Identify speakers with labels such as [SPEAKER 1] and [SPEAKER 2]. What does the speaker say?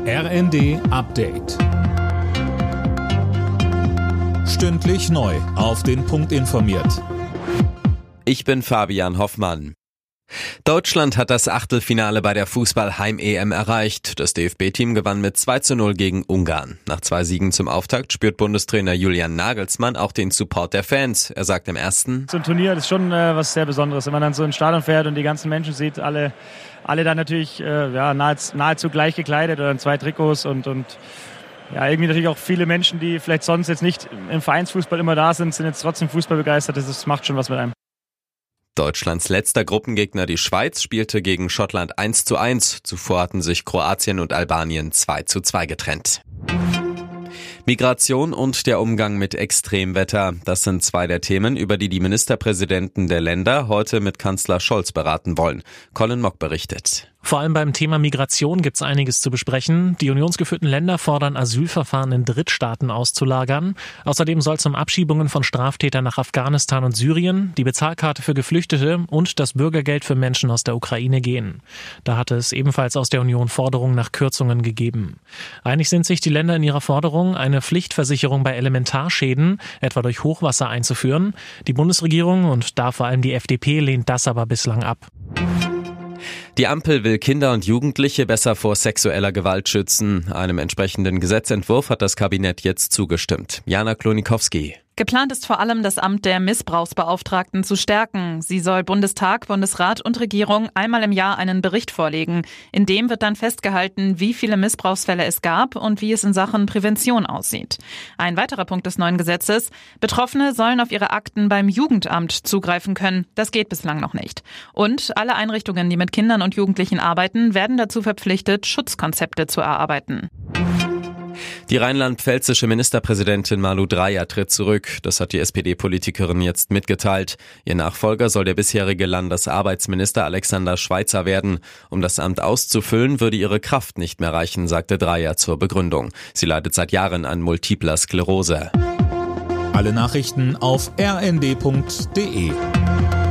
[SPEAKER 1] RND Update. Stündlich neu auf den Punkt informiert.
[SPEAKER 2] Ich bin Fabian Hoffmann. Deutschland hat das Achtelfinale bei der Fußball-Heim-EM erreicht. Das DFB-Team gewann mit 2:0 gegen Ungarn. Nach 2 Siegen zum Auftakt spürt Bundestrainer Julian Nagelsmann auch den Support der Fans. Er sagt im ersten:
[SPEAKER 3] So ein Turnier ist schon was sehr Besonderes, wenn man dann so ins Stadion fährt und die ganzen Menschen sieht, alle dann natürlich nahezu gleich gekleidet oder in 2 Trikots und irgendwie natürlich auch viele Menschen, die vielleicht sonst jetzt nicht im Vereinsfußball immer da sind jetzt trotzdem Fußball begeistert. Das macht schon was mit einem.
[SPEAKER 2] Deutschlands letzter Gruppengegner, die Schweiz, spielte gegen Schottland 1:1. Zuvor hatten sich Kroatien und Albanien 2:2 getrennt. Migration und der Umgang mit Extremwetter. Das sind 2 der Themen, über die Ministerpräsidenten der Länder heute mit Kanzler Scholz beraten wollen. Colin Mock berichtet.
[SPEAKER 4] Vor allem beim Thema Migration gibt es einiges zu besprechen. Die unionsgeführten Länder fordern, Asylverfahren in Drittstaaten auszulagern. Außerdem soll es um Abschiebungen von Straftätern nach Afghanistan und Syrien, die Bezahlkarte für Geflüchtete und das Bürgergeld für Menschen aus der Ukraine gehen. Da hatte es ebenfalls aus der Union Forderungen nach Kürzungen gegeben. Einig sind sich die Länder in ihrer Forderung, eine Pflichtversicherung bei Elementarschäden, etwa durch Hochwasser, einzuführen. Die Bundesregierung und da vor allem die FDP lehnt das aber bislang ab.
[SPEAKER 2] Die Ampel will Kinder und Jugendliche besser vor sexueller Gewalt schützen. Einem entsprechenden Gesetzentwurf hat das Kabinett jetzt zugestimmt. Jana Klonikowski.
[SPEAKER 5] Geplant ist vor allem, das Amt der Missbrauchsbeauftragten zu stärken. Sie soll Bundestag, Bundesrat und Regierung einmal im Jahr einen Bericht vorlegen. In dem wird dann festgehalten, wie viele Missbrauchsfälle es gab und wie es in Sachen Prävention aussieht. Ein weiterer Punkt des neuen Gesetzes: Betroffene sollen auf ihre Akten beim Jugendamt zugreifen können. Das geht bislang noch nicht. Und alle Einrichtungen, die mit Kindern und Jugendlichen arbeiten, werden dazu verpflichtet, Schutzkonzepte zu erarbeiten.
[SPEAKER 2] Die rheinland-pfälzische Ministerpräsidentin Malu Dreyer tritt zurück. Das hat die SPD-Politikerin jetzt mitgeteilt. Ihr Nachfolger soll der bisherige Landesarbeitsminister Alexander Schweitzer werden. Um das Amt auszufüllen, würde ihre Kraft nicht mehr reichen, sagte Dreyer zur Begründung. Sie leidet seit Jahren an multipler Sklerose.
[SPEAKER 1] Alle Nachrichten auf rnd.de.